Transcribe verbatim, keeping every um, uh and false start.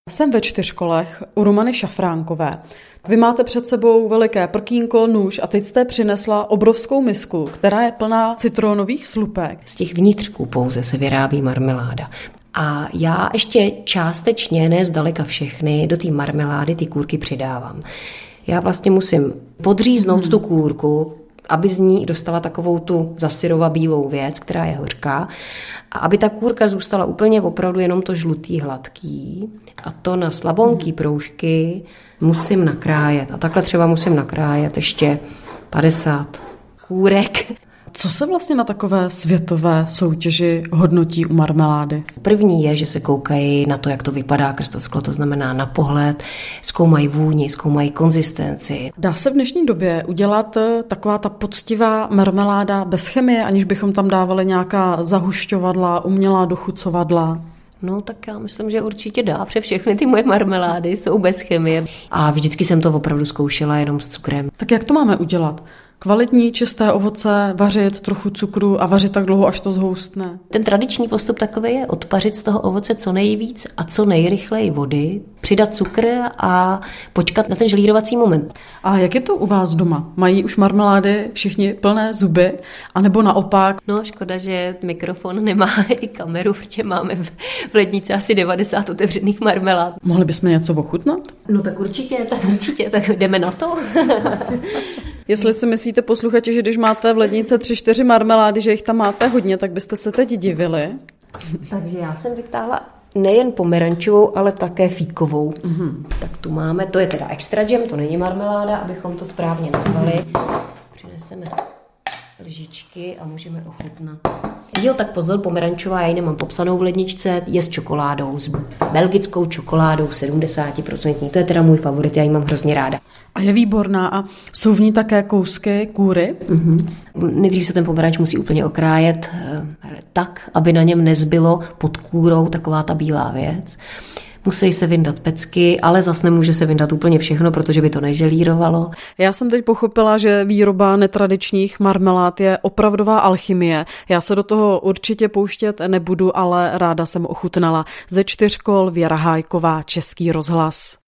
Jsem ve Čtyřkolech u Romany Šafránkové. Vy máte před sebou veliké prkínko, nůž a teď jste přinesla obrovskou misku, která je plná citronových slupek. Z těch vnitřků pouze se vyrábí marmeláda. A já ještě částečně, ne zdaleka všechny, do té marmelády ty kůrky přidávám. Já vlastně musím podříznout hmm. tu kůrku, aby z ní dostala takovou tu zasyrova bílou věc, která je hořká. A aby ta kůrka zůstala úplně opravdu jenom to žlutý hladký. A to na slabonký proužky musím nakrájet. A takhle třeba musím nakrájet ještě padesát kůrek. Co se vlastně na takové světové soutěži hodnotí u marmelády? První je, že se koukají na to, jak to vypadá krz to sklo, to znamená na pohled, zkoumají vůni, zkoumají konzistenci. Dá se v dnešní době udělat taková ta poctivá marmeláda bez chemie, aniž bychom tam dávali nějaká zahušťovadla, umělá dochucovadla? No tak já myslím, že určitě dá, protože všechny ty moje marmelády jsou bez chemie. A vždycky jsem to opravdu zkoušela jenom s cukrem. Tak jak to máme udělat? Kvalitní, čisté ovoce, vařit trochu cukru a vařit tak dlouho, až to zhoustne. Ten tradiční postup takový je odpařit z toho ovoce co nejvíc a co nejrychleji vody, přidat cukr a počkat na ten žlírovací moment. A jak je to u vás doma? Mají už marmelády všichni plné zuby? A nebo naopak? No škoda, že mikrofon nemá i kameru, protože máme v lednici asi devadesát otevřených marmelád. Mohli bychom něco ochutnat? No tak určitě, tak určitě, tak jdeme na to. Jestli si myslíte, posluchači, že když máte v lednici tři, čtyři marmelády, že jich tam máte hodně, tak byste se teď divili. Takže já jsem vytáhla nejen pomerančovou, ale také fíkovou. Mm-hmm. Tak tu máme, to je teda extra jam, to není marmeláda, abychom to správně nazvali. Přineseme si lžičky a můžeme ochutnat. Jo, tak pozor, pomerančová, já ji nemám popsanou v ledničce, je s čokoládou, s belgickou čokoládou sedmdesát procent. To je teda můj favorit, já ji mám hrozně ráda. A je výborná a jsou v ní také kousky kůry? Mm-hmm. Nejdřív se ten pomeranč musí úplně okrájet tak, aby na něm nezbylo pod kůrou taková ta bílá věc. Musí se vyndat pecky, ale zase nemůže se vyndat úplně všechno, protože by to neželírovalo. Já jsem teď pochopila, že výroba netradičních marmelád je opravdová alchymie. Já se do toho určitě pouštět nebudu, ale ráda jsem ochutnala. Ze Čtyřkol Věra Hájková, Český rozhlas.